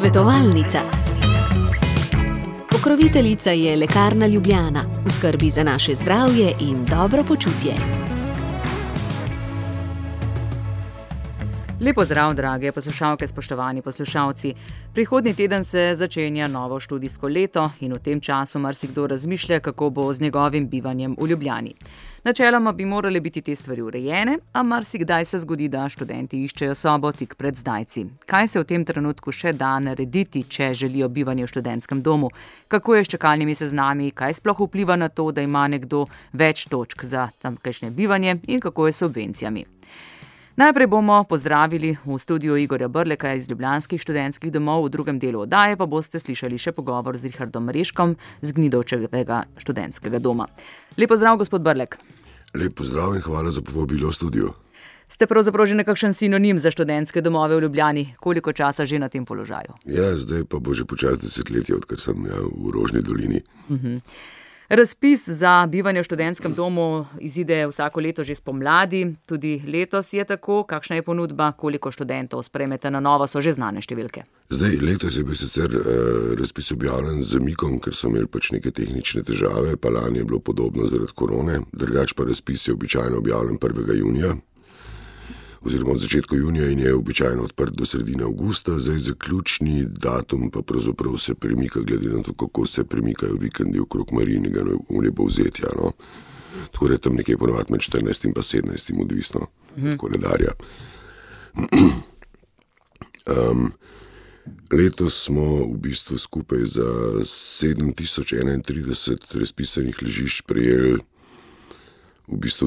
Svetovalnica. Pokroviteljica je Lekarna Ljubljana, v skrbi za naše zdravje in dobro počutje. Lepo zdrav, drage poslušalke, spoštovani poslušalci. Prihodnji teden se začenja novo študijsko leto in v tem času marsikdo razmišlja, kako bo z njegovim bivanjem v Ljubljani. Načeloma bi morale biti te stvari urejene, a marsikdaj se zgodi, da študenti iščejo sobo tik pred zdajci. Kaj se v tem trenutku še da narediti, če želijo bivanje v študentskem domu? Kako je s čakalnimi seznami? Kaj sploh vpliva na to, da ima nekdo več točk za tamkajšnje bivanje in kako je s subvencijami? Najprej bomo pozdravili v studiu Igorja Brleka iz ljubljanskih študentskih domov, v drugem delu oddaje pa boste slišali še pogovor z Richardom Mareškom z Gnidovčevega študentskega doma. Lep pozdrav, gospod Brlek. Lep pozdrav in hvala za povabilo v studio. Ste pravzaprav že nekakšen sinonim za študentske domove v Ljubljani. Koliko časa že na tem položaju? Ja, zdaj pa bo že počasi desetletje, odkar sem v Rožni dolini. Razpis za bivanje v študentskem domu izide vsako leto že spomladi, tudi letos je tako. Kakšna je ponudba, koliko študentov sprejmete na novo, so že znane številke? Zdaj, letos je bil sicer razpis objavljen z zamikom, ker so imeli pač neke tehnične težave, pa lani je bilo podobno zaradi korone, drugače pa razpis je običajno objavljen 1. junija, oziroma od začetka junija in je običajno odprt do sredine avgusta. Zdaj zaključni datum pa pravzaprav se premika, glede na to, kako se premikajo vikendi okrog Marijinega vnebovzetja. No. Tako da je tam nekje ponovadi med 14. in pa 17. odvisno od koledarja. Letos smo v bistvu skupaj za 7031 razpisanih ležišč prejeli v bistvu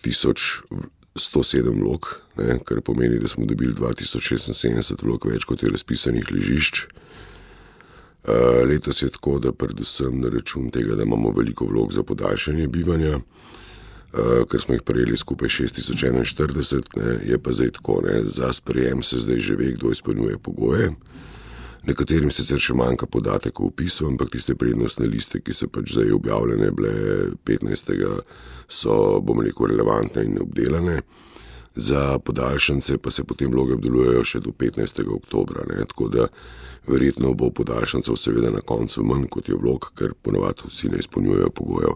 9107 vlog, kar pomeni, da smo dobili 2076 vlog več kot je razpisanih ležišč. Letos je tako, da predvsem na račun tega, da imamo veliko vlog za podaljšanje bivanja, ker smo jih prejeli skupaj 6041, je pa zdaj tako, za sprejem se zdaj že ve, kdo izpolnjuje pogoje. Nekaterim sicer še manjka podatek o vpisu, ampak tiste prednostne liste, ki so pač zdaj objavljene, bile 15. so, bomo rekel, relevantne in obdelane. Za podaljšance pa se potem vloge obdelujejo še do 15. oktobra, tako da verjetno bo podaljšancev seveda na koncu manj kot je vlog, ker ponovadi vsi ne izpolnjujejo pogojev.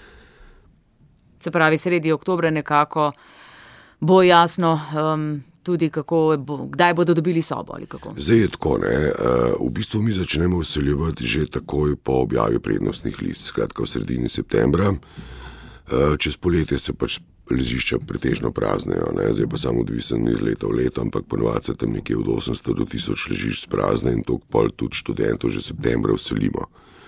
Se pravi, sredi oktobra nekako bo jasno tudi kdaj bodo dobili sobo ali kako? Zdaj je tako, v bistvu mi začnemo vseljevati že takoj po objavi prednostnih list, skratka v sredini septembra. Čez poletje se pač ležišča pretežno praznejo, zdaj pa samo odvisen iz leta v leto, ampak ponovadi se tam nekje od 800 do 1000 ležišč sprazne in toliko pol tudi študentov že septembra vselimo.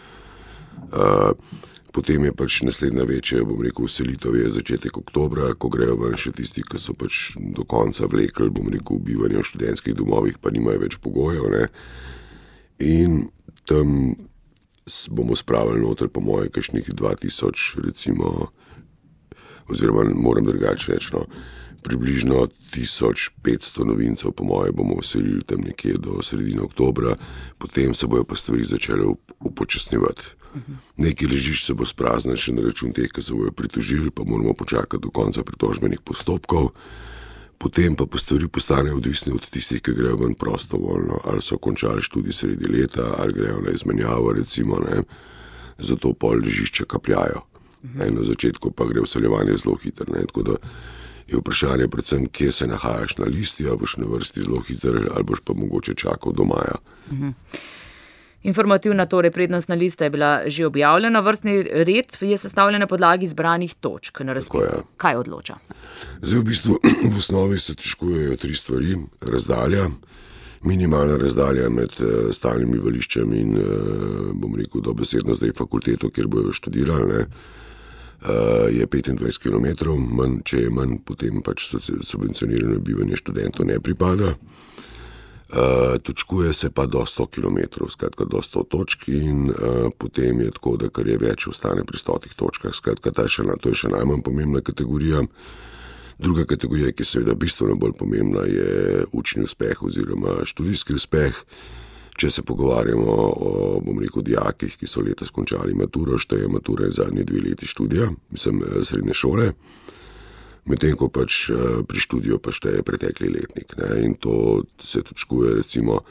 Potem je pač naslednja večja, bom rekel, vselitev je začetek oktobra, ko grejo ven še tisti, ki so pač do konca vlekli, bom rekel, bivanje v študentskih domovih, pa nimajo več pogojev, In tam bomo spravili noter, po moje, kakšnih 2000, recimo, oziroma moram drugače reči, približno 1500 novincev, po moje, bomo vselili tam nekje do sredine oktobra, potem se bojo pa stvari začele upočasnjevati. Nekaj ležišč se bo spraznil še na račun teh, ki se bojo pritožili, pa moramo počakati do konca pritožbenih postopkov. Potem pa stvari postanejo odvisne od tistih, ki grejo ven prostovoljno, ali so končali študij sredi leta, ali grejo na izmenjavo, recimo, zato pol ležišča kapljajo. Na začetku pa gre vseljevanje zelo hitro, tako da je vprašanje predvsem, kje se nahajaš na listi, ali boš na vrsti zelo hitro, ali boš pa mogoče čakal do maja. Informativna, torej prednostna lista je bila že objavljena, vrstni red je sestavljen na podlagi zbranih točk na razpisu. Tako je. Kaj odloča? Zdaj v bistvu v osnovi se težkujejo 3 stvari. Razdalja, minimalna razdalja med stalnim bivališčem in, bom rekel, dobesedno zdaj fakulteto, kjer bojo študirali, je 25 km, če je manj, potem pač subvencionirano bivanje študentov ne pripada. Točkuje se pa do 100 km, skratka do 100 točk in potem je tako, da kar je več ostane pri 100 točkah, skratka to je še najmanj pomembna kategorija. Druga kategorija, ki je seveda bistveno bolj pomembna, je učni uspeh oziroma študijski uspeh. Če se pogovarjamo o, bom rekel, dijakih, ki so letos končali maturo, šteje matura in zadnji 2 leti študija, srednje šole. medtem ko pač pri študiju pa šteje pretekli letnik. In to se točkuje recimo,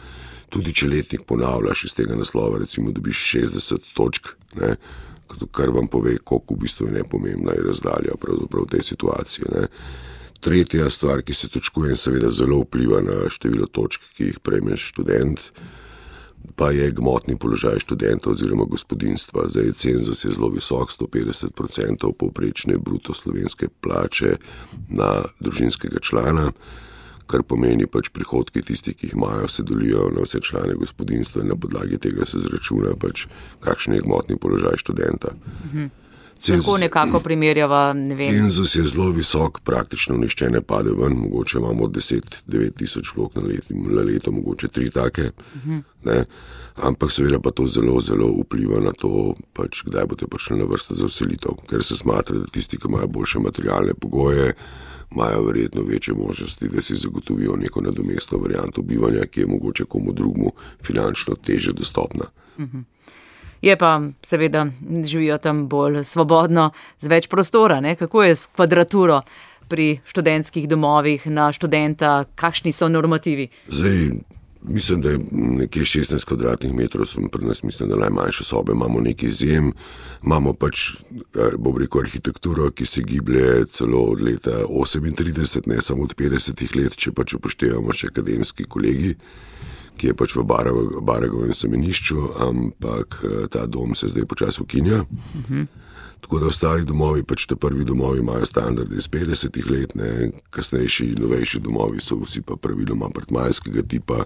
tudi če letnik ponavljaš iz tega naslova, recimo dobiš 60 točk, ne, kar vam pove, koliko v bistvu je nepomembna in razdalja pravzaprav v tej situaciji. Ne. Tretja stvar, ki se točkuje in seveda zelo vpliva na število točk, ki jih prejme študent, pa je gmotni položaj študenta oziroma gospodinjstva. Zdaj cenzus je zelo visok, 150% povprečne bruto slovenske plače na družinskega člana, kar pomeni pač prihodki tistih, ki jih imajo, se delijo na vse člane gospodinjstva in na podlagi tega se izračuna pač, kakšen je gmotni položaj študenta. Tako nekako primerjava, ne vem. Cenzus je zelo visok, praktično nišče ne pade ven, mogoče imamo 10-9 tisoč vlog na leto, mogoče 3 take, ne, ampak seveda pa to zelo, zelo vpliva na to, pač, kdaj boste prišli na vrsto za vselitev, ker se smatra, da tisti, ki imajo boljše materialne pogoje, imajo verjetno večje možnosti, da si zagotovijo neko nadomestno varianto bivanja, ki je mogoče komu drugmu finančno teže dostopna. Je pa seveda živijo tam bolj svobodno, z več prostora, ne? Kako je s kvadraturo pri študentskih domovih na študenta, kakšni so normativi? Zdaj, mislim, da je nekje 16 kvadratnih metrov, pri nas mislim, da najmanjše sobe, imamo nekaj izjem, imamo pač, bom rekel, arhitekturo, ki se giblje celo od leta 38, ne samo od 50 let, če pač upoštevamo še akademski kolegi, ki je pač v Baragovem semenišču, ampak ta dom se zdaj počasi ukinja. Tako da ostali domovi, pač te prvi domovi imajo standarde iz 50 let, ne, kasnejši, novejši domovi so vsi pa praviloma apartmajskega tipa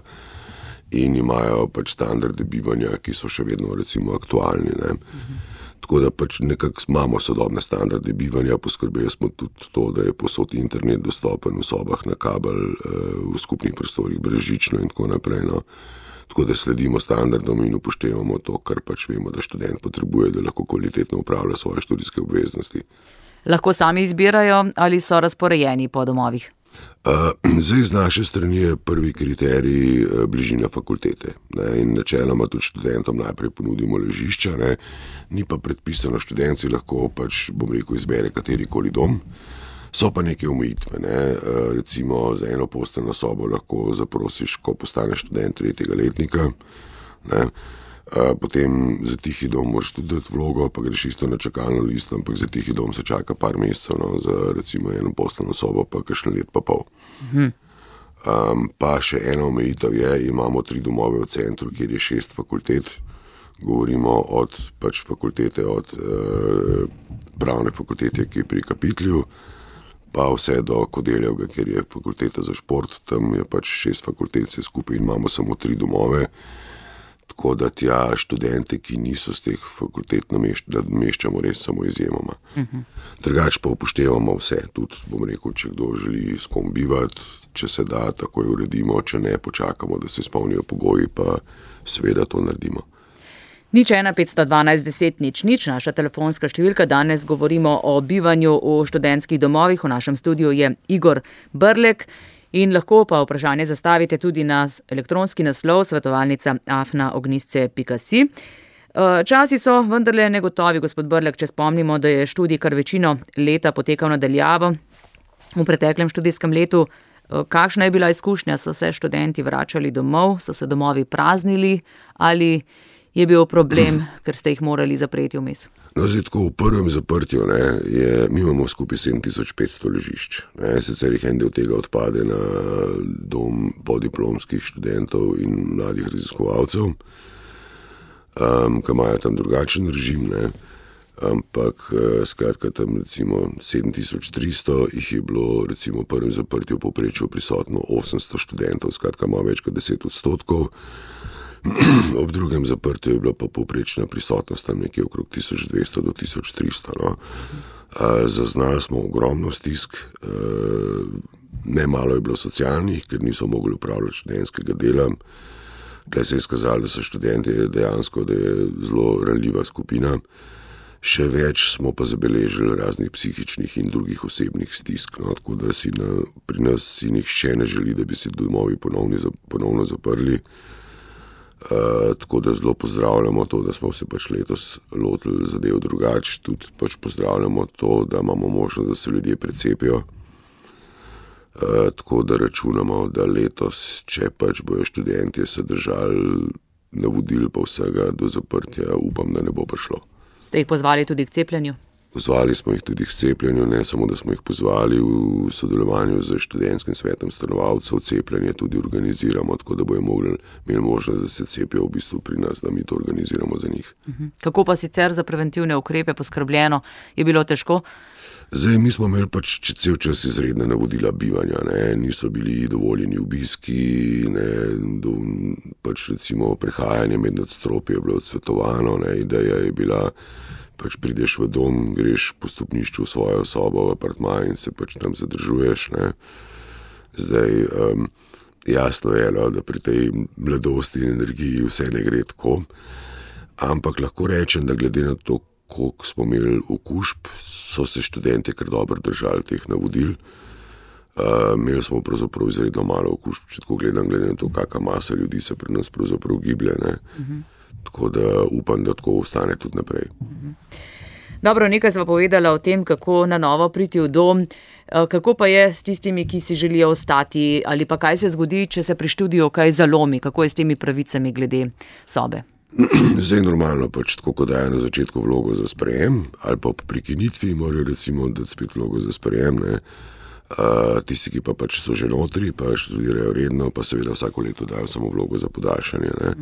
in imajo pač standarde bivanja, ki so še vedno recimo aktualni, ne. Tako da pač nekako imamo sodobne standarde bivanja, poskrbeli smo tudi to, da je povsod internet dostopen v sobah na kabel, v skupnih prostorih brezžično in tako naprej. No. Tako da sledimo standardom in upoštevamo to, kar pač vemo, da študent potrebuje, da lahko kvalitetno upravlja svoje študijske obveznosti. Lahko sami izbirajo ali so razporejeni po domovih? Zdaj z naše strani je prvi kriterij bližina fakultete, ne, in načeloma tudi študentom najprej ponudimo ležišča, ne, ni pa predpisano, študent si lahko pač, bom rekel, izbere katerikoli dom, so pa neke omejitve, ne, recimo za eno posteljno sobo lahko zaprosiš, ko postaneš študent 3. letnika, ne. Potem za tihi dom moraš tudi dati vlogo, pa greš isto na čakalno listo, ampak za tihi dom se čaka par mesecev, no, za recimo eno posteljno sobo pa kakšen let pa pol. Pa še ena omejitev je, imamo 3 domove v centru, kjer je 6 fakultet, govorimo od pač fakultete, od pravne fakultete, ki je pri Kapitlju, pa vse do Kodeljevega, kjer je fakulteta za šport, tam je pač 6 fakultet, vse skupaj in imamo samo 3 domove. Tako da tja študente, ki niso z teh fakultet nameščamo res samo izjemoma. Drugače pa upoštevamo vse, tudi bom rekel, če kdo želi s kom bivati, če se da, takoj uredimo, če ne, počakamo, da se izpolnijo pogoji, pa seveda to naredimo. 01 512 10 00, naša telefonska številka, danes govorimo o bivanju v študentskih domovih, v našem studiu je Igor Brlek. In lahko pa vprašanje zastavite tudi na elektronski naslov svetovalnica@ognisce.si. Časi so vendarle negotovi, gospod Brlek, če spomnimo, da je študij kar večino leta potekal nadaljavo v preteklem študijskem letu. Kakšna je bila izkušnja? So se študenti vračali domov, so se domovi praznili ali je bil problem, ker ste jih morali zapreti vmes? No, zdaj tako v prvem zaprtju, ne, mi imamo skupaj 7500 ležišč. Ne, sicer jih en del tega odpade na dom podiplomskih študentov in mladih raziskovalcev, ki imajo tam drugačen režim, ne, ampak skratka tam recimo 7300 jih je bilo recimo v prvem zaprtju povprečju prisotno 800 študentov, skratka ima več kot 10%. Ob drugem zaprtju je bila pa povprečna prisotnost tam nekje okrog 1200 do 1300. No. Zaznali smo ogromno stisk, nemalo je bilo socialnih, ker niso mogli upravljati študentskega dela. Tukaj se je izkazalo, da so študenti dejansko, da je zelo ranljiva skupina. Še več smo pa zabeležili raznih psihičnih in drugih osebnih stisk, no, tako da pri nas si nihče ne želi, da bi se domovi ponovno zaprli. Tako da zelo pozdravljamo to, da smo se pač letos lotili zadev drugače, tudi pač pozdravljamo to, da imamo možnost, da se ljudje precepijo. tako da računamo, da letos, če pač bojo študentje se držali navodil pa vsega do zaprtja, upam, da ne bo prišlo. Ste jih pozvali tudi k cepljenju? Pozvali smo jih tudi k cepljenju, ne samo, da smo jih pozvali v sodelovanju z študentskim svetom stanovalcev, cepljenje tudi organiziramo, tako da bojo imeli možnost, da se cepijo v bistvu pri nas, da mi to organiziramo za njih. Kako pa sicer za preventivne ukrepe poskrbljeno? Je bilo težko? Zdaj, mi smo imeli pač cel čas izredne navodila bivanja, ne, niso bili dovoljeni obiski, pač recimo prehajanje med nadstropji je bilo odsvetovano, ne, ideja je bila, pač prideš v dom, greš po stopnišču v svojo sobo, v apartma in se pač tam zadržuješ, ne. Zdaj, jasno je, da pri tej mladosti in energiji vse ne gre tako, ampak lahko rečem, da glede na to, koliko smo imeli okužb, so se študenti kar dobro držali teh navodil. Imeli smo pravzaprav izredno malo okužb, če tako gledam, glede na to, kakšna masa ljudi se pri nas pravzaprav giblje, ne. Tako da upam, da tako ostane tudi naprej. Dobro, nekaj sva povedala o tem, kako na novo priti v dom. Kako pa je s tistimi, ki si želijo ostati, ali pa kaj se zgodi, če se pri študiju kaj zalomi, kako je s temi pravicami glede sobe? Zdaj normalno pač tako, ko dajo na začetku vlogo za sprejem, ali pa po prekinitvi morajo recimo dati spet vlogo za sprejem, ne. Tisti, ki pa pač so že notri, pa študirajo redno, pa seveda vsako leto dajo samo vlogo za podaljšanje, ne.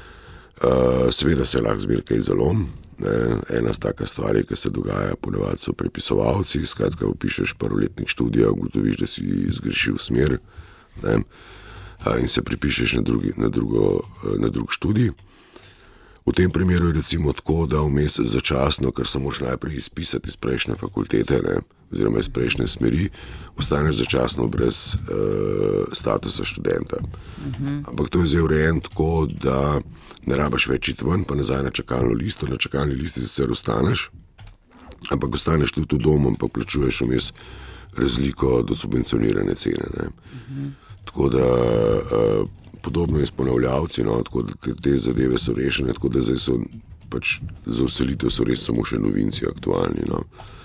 Seveda se lahko zmer kaj zalom, ne. Ena taka stvar je, ki se dogaja, ponavadi so prepisovalci, skratka vpišeš prvoletnik študija, ugotoviš, da si zgrešil smer, ne, in se pripišeš na drug študij. V tem primeru je recimo tako, da vmes začasno, ker se moraš najprej izpisati iz prejšnje fakultete, ne, oziroma iz prejšnje smeri, ostaneš začasno brez statusa študenta. Ampak to je zdaj urejeno tako, da ne rabiš več iti ven, pa nazaj na čakalno listo. Na čakalni listi sicer ostaneš, ampak ostaneš tudi v domu, pa plačuješ vmes razliko do subvencionirane cene, ne. Tako da podobno je s ponavljavci, no, tako da te zadeve so rešene, tako da zdaj so pač za vselitev so res samo še novinci aktualni, no.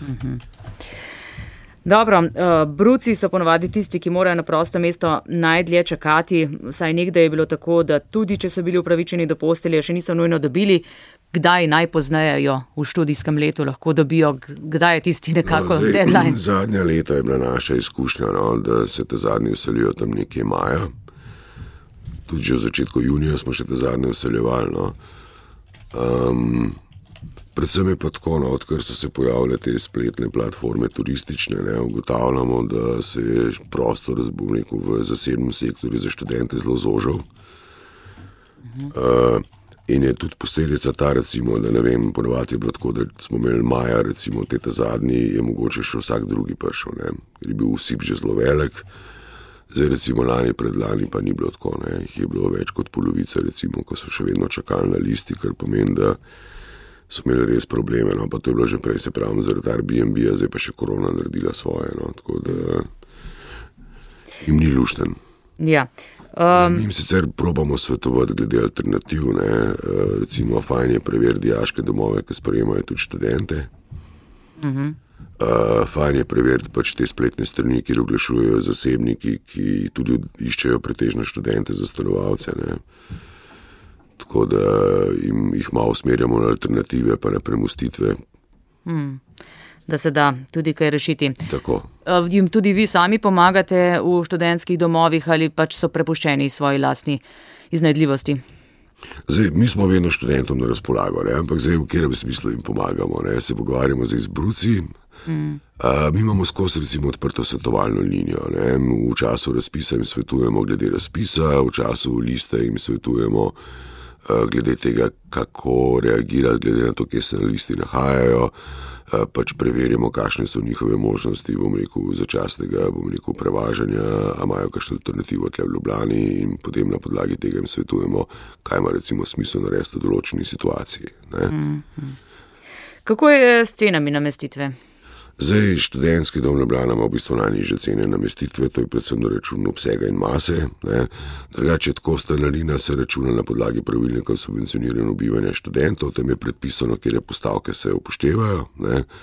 Dobro, bruci so ponavadi tisti, ki morajo na prosto mesto najdlje čakati, vsaj nekdaj je bilo tako, da tudi če so bili upravičeni do postelje, še niso nujno dobili. Kdaj najpozneje jo v študijskem letu lahko dobijo, kdaj je tisti nekako deadline? Zadnja leta je bila naša izkušnja, no, da se te zadnji vselijo tam nekje maja. Tudi že v začetku junija smo še te zadnje vseljevali, no. Predvsem je pa tako, no, odkar so se pojavile te spletne platforme turistične, ne, ugotavljamo, da se je prostor, bom rekel, v zasebnem sektorju za študente zelo zožal. In je tudi posledica ta, recimo, da ne vem, ponavadi je bilo tako, da smo imeli maja, recimo, te zadnji, je mogoče še vsak drugi prišel, ne, ker je bil usip že zelo velik. Zdaj recimo lani, predlani pa ni bilo tako, ne, jih je bilo več kot polovica, recimo, ko so še vedno čakali na listi, kar pomeni, da so imeli res probleme, no, pa to je bilo že prej, se pravi, zaradi Airbnb-a, zdaj pa še korona naredila svoje, no, tako da jim ni lušten. Ja. Mi jim sicer probamo svetovati glede alternativ, ne, recimo fajn je preveriti dijaške domove, ki sprejemajo tudi študente. Fajn je preveriti pač te spletne strani, kjer oglašujejo zasebniki, ki tudi iščejo pretežno študente za stanovalce, ne. Tako da jih malo usmerjamo na alternative pa na premostitve. Da se da tudi kaj rešiti. Tako. Jim tudi vi sami pomagate v študentskih domovih ali pač so prepuščeni svoji lastni iznajdljivosti? Zdaj, mi smo vedno študentom na razpolago, ne, ampak zdaj v katerem smislu jim pomagamo, ne, se pogovarjamo zdaj z bruci. Mi imamo skozi recimo odprto svetovalno linijo, ne, v času razpisa jim svetujemo glede razpisa, v času liste jim svetujemo glede tega, kako reagirati, glede na to, kje se na listi nahajajo, pač preverimo, kakšne so njihove možnosti, bom rekel, začasnega, bom rekel, prevažanja, a imajo kakšno alternativo tle v Ljubljani in potem na podlagi tega jim svetujemo, kaj ima recimo smisel narediti v določeni situaciji, ne. Kako je s cenami namestitve? Zdaj, študentski dom Ljubljana ima v bistvu najnižje cene namestitve, to je predvsem na račun obsega in mase, ne. Drugače tako stanarina se računa na podlagi pravilnika o subvencioniranju bivanja študentov, tam je predpisano, kjer postavke se upoštevajo, ne.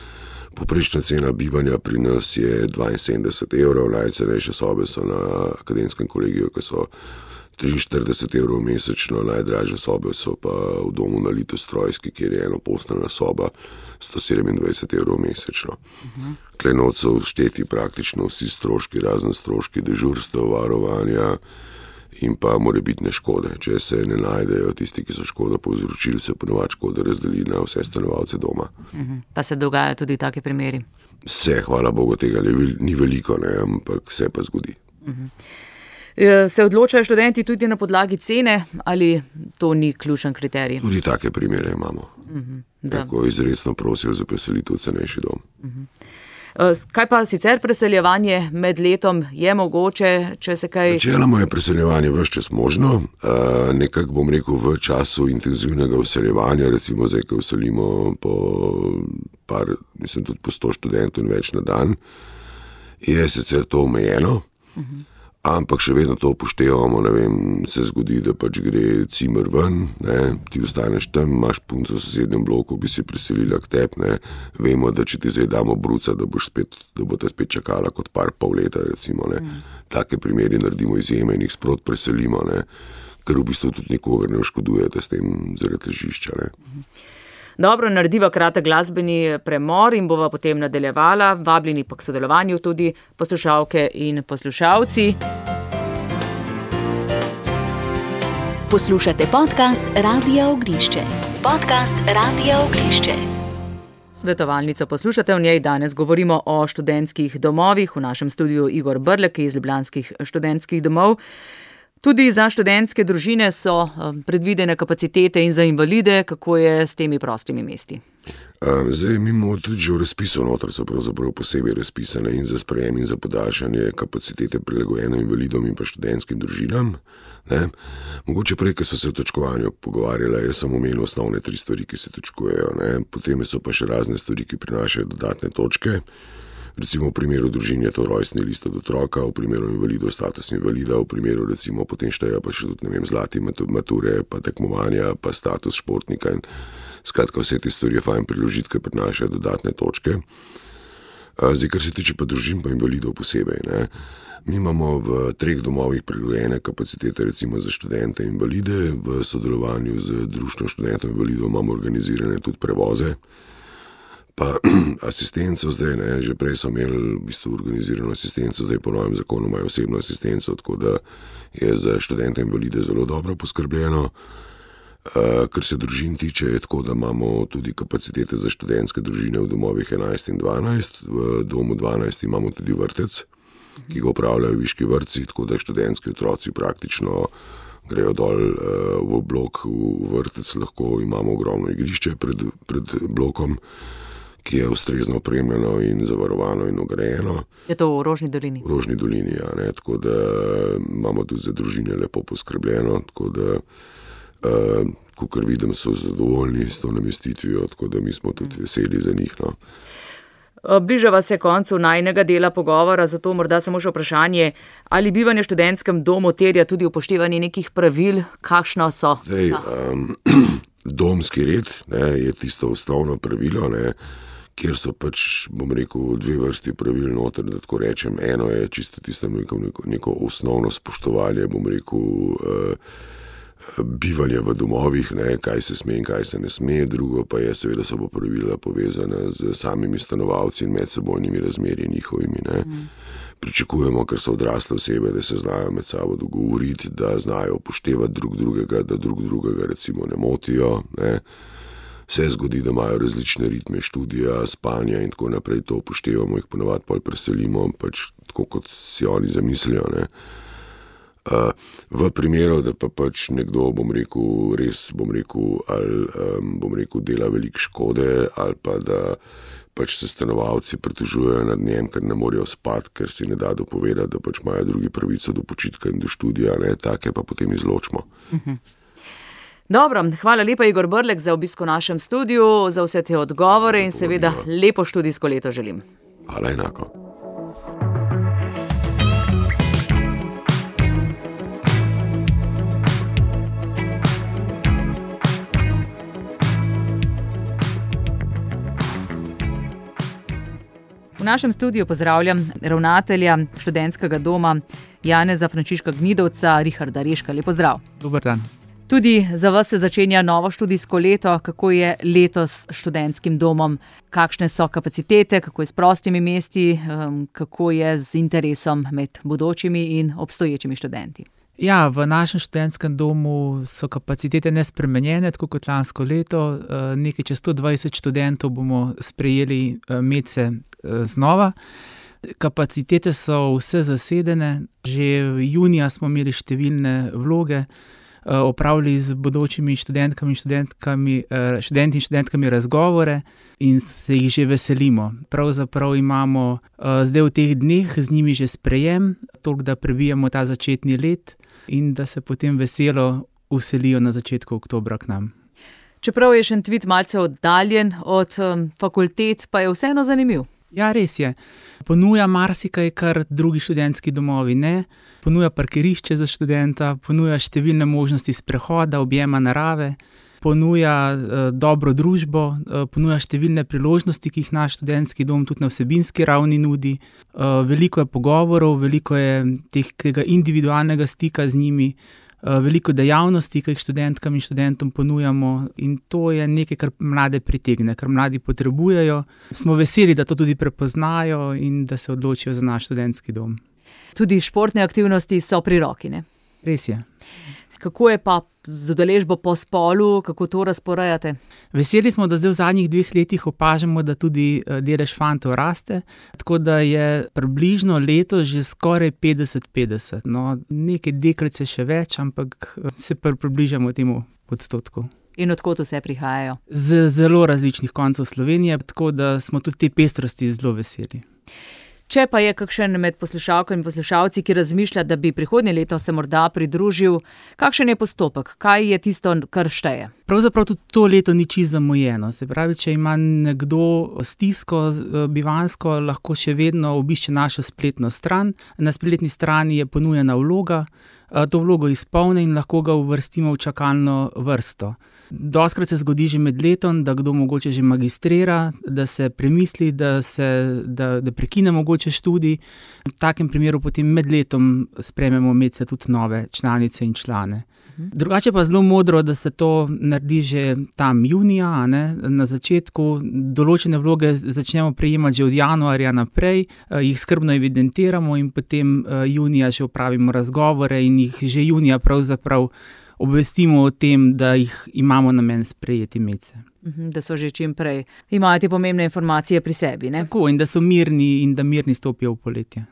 Povprečna cena bivanja pri nas je 72 evrov, najcenejše sobe so na akademskem kolegiju, ki so 43 evrov mesečno, najdražje sobe so pa v domu na Litostrojski, kjer je enoposteljna soba, 127 evrov mesečno. Tukaj not so všteti praktično vsi stroški, razen stroški dežurstev, varovanja in pa morebitne škode. Če se ne najdejo tisti, ki so škodo povzročili, se ponovadi škoda razdeli na vse stanovalce doma. Pa se dogajajo tudi taki primeri? Se, hvala Bogu, tega ni veliko, ne, ampak se pa zgodi. Se odločajo študenti tudi na podlagi cene ali to ni ključen kriterij? Tudi take primere imamo. Tako izredno prosijo za preselitev v cenejši dom. Kaj pa sicer preseljevanje med letom je mogoče, če se kaj... Načeloma je preseljevanje ves čas možno, nekako bom rekel v času intenzivnega vseljevanja, recimo zdaj, ko vselimo tudi po 100 študentov in več na dan, je sicer to omejeno, ampak še vedno to upoštevamo, ne vem, se zgodi, da pač gre cimer ven, ne, ti ostaneš tam, imaš punco v sosednjem bloku, bi se preselila k tebi, ne, vemo, da če ti zdaj damo bruca, da bo te spet čakala kot par pol leta, recimo, ne. Take primeri naredimo izjeme in jih sprot preselimo, ne, ker v bistvu tudi nikogar ne oškodujete s tem zaradi ležišča, ne. Dobro, narediva kratek glasbeni premor in bova potem nadaljevala. Vabljeni pa k sodelovanju tudi poslušalke in poslušalci. Poslušate podcast Radia Ognišče. Podcast Radia Ognišče. Svetovalnico poslušate, v njej danes govorimo o študentskih domovih. V našem studiu Igor Brlek iz ljubljanskih študentskih domov. Tudi za študentske družine so predvidene kapacitete in za invalide, kako je s temi prostimi mesti? Zdaj, mi imamo tudi že v razpisu noter, so pravzaprav posebej razpisane in za sprejem in za podaljšanje kapacitete prilagojene invalidom in pa študentskim družinam. Ne? Mogoče prej, ko smo se o točkovanju pogovarjali, jaz sem omenil osnovne 3 stvari, ki se točkujejo, ne? Potem so pa še razne stvari, ki prinašajo dodatne točke. Recimo v primeru družin je to rojstni list od otroka, v primeru invalidov status invalida, v primeru recimo potem šteje pa še tudi, ne vem, zlati mature, pa tekmovanja, pa status športnika in skratka vse te stvari je fajn priložiti, ker prinašajo dodatne točke. Zdaj, kar se tiče pa družin pa invalidov posebej, ne. Mi imamo v 3 domovih prilagojene kapacitete recimo za študente in invalide, v sodelovanju z Društvom študentov in invalidov imamo organizirane tudi prevoze. Pa asistenco zdaj, ne, že prej so imeli v bistvu organizirano asistenco, zdaj po novem zakonu imajo osebno asistenco, tako da je za študente in invalide zelo dobro poskrbljeno. Kar se družin tiče, je tako, da imamo tudi kapacitete za študentske družine v domovih 11 in 12. V domu 12 imamo tudi vrtec, ki ga upravljajo viški vrtci, tako da študentski otroci praktično grejo dol v blok, v vrtec, lahko imamo ogromno igrišče pred blokom, ki je ustrezno opremljeno in zavarovano in ograjeno. Je to v Rožni dolini? V Rožni dolini, ja, ne, tako da imamo tudi za družine lepo poskrbljeno, tako da, kakor vidim, so zadovoljni s to namestitvijo, tako da mi smo tudi veseli za njih, no. Bližava se koncu najinega dela pogovora, zato morda samo še vprašanje, ali bivanje v študentskem domu terja tudi upoštevanje nekih pravil, kakšno so? Zdaj, domski red, ne, je tisto osnovno pravilo, ne, kjer so pač, bom rekel, 2 vrsti pravil noter, da tako rečem. Eno je čisto tisto neko osnovno spoštovanje, bom rekel, bivanje v domovih, ne, kaj se sme in kaj se ne sme. Drugo pa je, seveda so pa pravila povezana z samimi stanovalci in medsebojnimi razmerji njihovimi, ne. Pričakujemo, ker so odrasle osebe, da se znajo med sabo dogovoriti, da znajo upoštevati drug drugega, da drug drugega recimo ne motijo, ne. Se zgodi, da imajo različne ritme študija, spanja in tako naprej, to upoštevamo, jih ponovadi pol preselimo, pač tako, kot si oni zamislijo, ne. V primeru, da pa pač nekdo, dela veliko škode ali pa da pač se stanovalci pritožujejo nad njem, ker ne morejo spati, ker si ne da dopovedati, da pač imajo drugi pravico do počitka in do študija, ne, take pa potem izločimo. Dobro, hvala lepa Igor Brlek za obisk v našem studiu, za vse te odgovore in seveda lepo študijsko leto želim. Hvala enako. V našem studiu pozdravljam ravnatelja študentskega doma Janeza Frančiška Gnidovca, Richarda Reška. Lep pozdrav. Dober dan. Tudi za vas se začenja novo študijsko leto. Kako je letos s študentskim domom? Kakšne so kapacitete, kako je s prostimi mesti, kako je z interesom med bodočimi in obstoječimi študenti? Ja, v našem študentskem domu so kapacitete nespremenjene, tako kot lansko leto. Nekaj čez 120 študentov bomo sprejeli medse znova. Kapacitete so vse zasedene. Že junija smo imeli številne vloge, opravili z bodočimi študenti in študentkami razgovore in se jih že veselimo. Pravzaprav imamo zdaj v teh dneh z njimi že sprejem, toliko da prebijamo ta začetni let in da se potem veselo vselijo na začetku oktobra k nam. Čeprav je Šentvid malce oddaljen od fakultet, pa je vseeno zanimiv. Ja, res je. Ponuja marsikaj, kar drugi študentski domovi ne. Ponuja parkirišče za študenta, ponuja številne možnosti sprehoda, objema narave, ponuja dobro družbo, ponuja številne priložnosti, ki jih naš študentski dom tudi na vsebinski ravni nudi. Veliko je pogovorov, veliko je tega individualnega stika z njimi, veliko dejavnosti, ki jih študentkam in študentom ponujamo, in to je nekaj, kar mlade pritegne, kar mladi potrebujejo. Smo veseli, da to tudi prepoznajo in da se odločijo za naš študentski dom. Tudi športne aktivnosti so pri roki, ne? Res je. Kako je pa z udeležbo po spolu, kako to razporejate? Veseli smo, da zdaj v zadnjih 2 letih opažamo, da tudi delež fantov raste, tako da je približno letos že skoraj 50-50. No, nekaj deklic je še več, ampak se približamo temu odstotku. In od kod vse prihajajo? Z zelo različnih koncev Slovenije, tako da smo tudi te pestrosti zelo veseli. Če pa je kakšen med poslušalkami in poslušalci, ki razmišlja, da bi prihodnje leto se morda pridružil, kakšen je postopek? Kaj je tisto, kar šteje? Pravzaprav tudi to leto ni čisto zamujeno. Se pravi, če ima nekdo stisko bivanjsko, lahko še vedno obišče našo spletno stran. Na spletni strani je ponujena vloga, to vlogo izpolni in lahko ga uvrstimo v čakalno vrsto. Dostikrat se zgodi že med letom, da kdo mogoče že magistrira, da se premisli, da prekine mogoče študij. V takem primeru potem med letom sprejmemo medse tudi nove članice in člane. Drugače pa zelo modro, da se to naredi že tam junija, na začetku. Določene vloge začnemo prejemati že od januarja naprej, jih skrbno evidentiramo in potem junija še opravimo razgovore in jih že junija pravzaprav obvestimo o tem, da jih imamo namen sprejeti medse. Da so že čim prej. Imajo te pomembne informacije pri sebi, ne? Tako, in da so mirni in da mirni stopijo v poletje.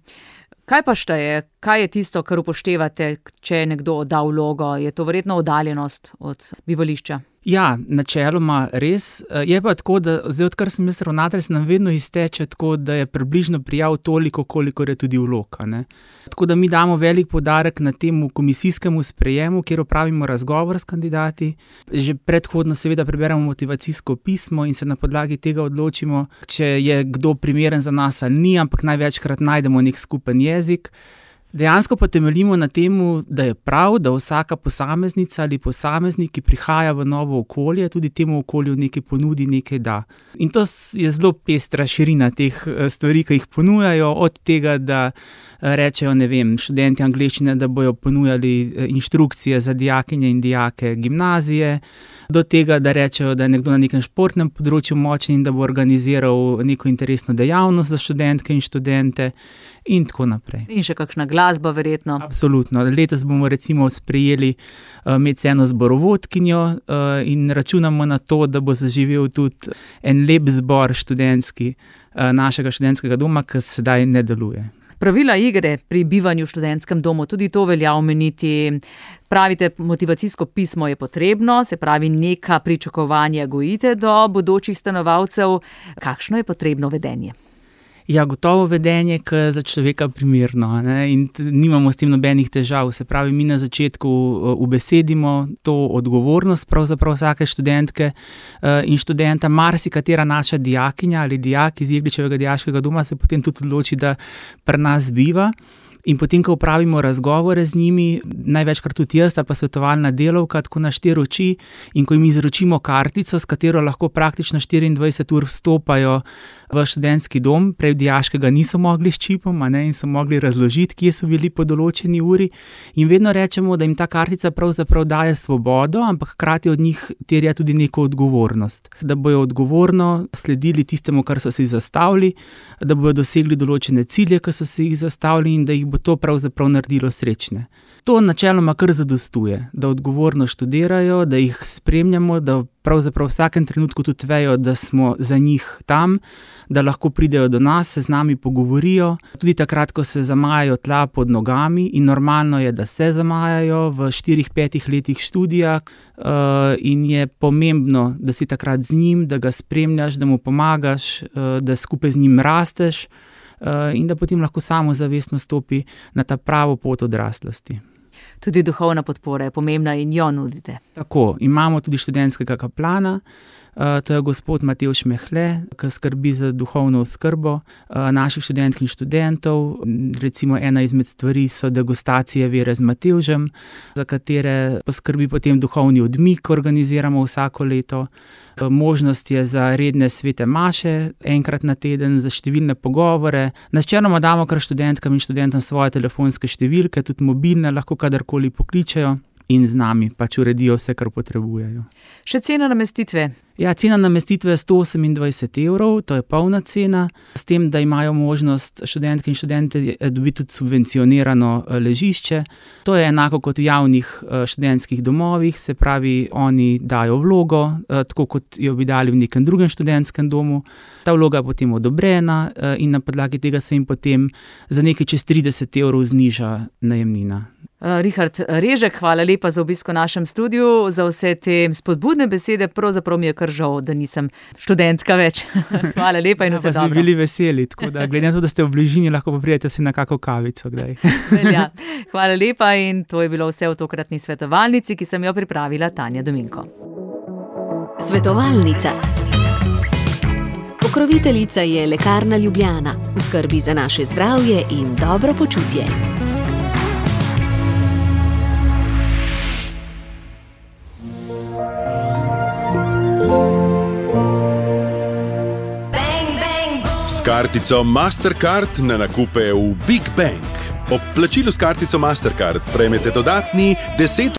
Kaj pa šteje? Kaj je tisto, kar upoštevate, če je nekdo odda vlogo? Je to verjetno oddaljenost od bivališča? Ja, načeloma res. Je pa tako, da zdaj, odkar sem jaz ravnatelj, se nam vedno izteče tako, da je približno prijav toliko, kolikor je tudi vlog, ne. Tako da mi damo velik poudarek na temu komisijskemu sprejemu, kjer opravimo razgovor s kandidati. Že predhodno seveda preberemo motivacijsko pismo in se na podlagi tega odločimo, če je kdo primeren za nas ali ni, ampak največkrat najdemo nek skupen jezik. Dejansko pa temeljimo na temu, da je prav, da vsaka posameznica ali posameznik, ki prihaja v novo okolje, tudi temu okolju nekaj ponudi, nekaj da. In to je zelo pestra širina teh stvari, ki jih ponujajo, od tega, da rečejo, študenti angleščine, da bojo ponujali inštrukcije za dijakinje in dijake gimnazije, do tega, da rečejo, da je nekdo na nekem športnem področju močen in da bo organiziral neko interesno dejavnost za študentke in študente in tako naprej. In še kakšna glasba verjetno. Absolutno. Letos bomo recimo sprejeli med eno zborovodkinjo in računamo na to, da bo zaživel tudi en lep zbor študentski našega študentskega doma, ki sedaj ne deluje. Pravila igre pri bivanju v študentskem domu, tudi to velja omeniti. Pravite, motivacijsko pismo je potrebno, se pravi, neka pričakovanja gojite do bodočih stanovalcev. Kakšno je potrebno vedenje? Ja, gotovo vedenje, ki je za človeka primerno, in nimamo s tem nobenih težav. Se pravi, mi na začetku ubesedimo to odgovornost pravzaprav vsake študentke in študenta. Marsikatera naša dijakinja ali dijak iz Jegličevega dijaškega doma se potem tudi odloči, da pri nas biva. In potem, ko opravimo razgovore z njimi, največkrat tudi jaz, ali pa svetovalna delavka, tako na 4 oči, in ko jim izročimo kartico, s katero lahko praktično 24 ur vstopajo v študentski dom, prej dijaškega niso mogli s čipom, in so mogli razložiti, kje so bili po določeni uri. In vedno rečemo, da jim ta kartica pravzaprav daje svobodo, ampak hkrati od njih terja tudi neko odgovornost. Da bojo odgovorno sledili tistemu, kar so si zastavili, da bojo dosegli določene cilje, ki so si jih zastavili, in da jih bo to pravzaprav naredilo srečne. To načeloma kar zadostuje, da odgovorno študirajo, da jih spremljamo, da pravzaprav v vsakem trenutku tudi vejo, da smo za njih tam, da lahko pridejo do nas, se z nami pogovorijo. Tudi takrat, ko se zamajajo tla pod nogami, in normalno je, da se zamajajo v 4-5 letih študija, in je pomembno, da si takrat z njim, da ga spremljaš, da mu pomagaš, da skupaj z njim rasteš, in da potem lahko samozavestno stopi na ta pravo pot odraslosti. Tudi duhovna podpora je pomembna in jo nudite. Tako, imamo tudi študentskega kaplana, to je gospod Matevž Mehle, ki skrbi za duhovno oskrbo naših študentk in študentov. Recimo ena izmed stvari so degustacije vere z Matevžem, za katere poskrbi potem duhovni odmik, organiziramo vsako leto. Možnost je za redne svete maše, enkrat na teden, za številne pogovore. Načeloma damo kar študentkam in študentom svoje telefonske številke, tudi mobilne, lahko kadarkoli pokličejo in z nami pač uredijo vse, kar potrebujejo. Še cena namestitve? Ja, cena namestitve je 128 evrov, to je polna cena, s tem, da imajo možnost študentke in študente dobiti tudi subvencionirano ležišče. To je enako kot v javnih študentskih domovih, se pravi, oni dajo vlogo, tako kot jo bi dali v nekem drugem študentskem domu. Ta vloga je potem odobrena in na podlagi tega se jim potem za nekaj čez 30 evrov zniža najemnina. Richard Režek, hvala lepa za obisk v našem studiu, za vse te spodbudne besede. Pravzaprav mi je kar žal, da nisem študentka več. Hvala lepa in vse dobro. Smo bili veseli, tako da glede na to, da ste v bližini, lahko pa pridete vsi na kako kavico. Ja, hvala lepa in to je bilo vse v tokratni svetovalnici, ki sem jo pripravila Tanja Dominko. Svetovalnica. Pokroviteljica je Lekarna Ljubljana, v skrbi za naše zdravje in dobro počutje. S kartico Mastercard na nakupe v Big Bank. Ob plačilu s kartico Mastercard prejmete dodatni 10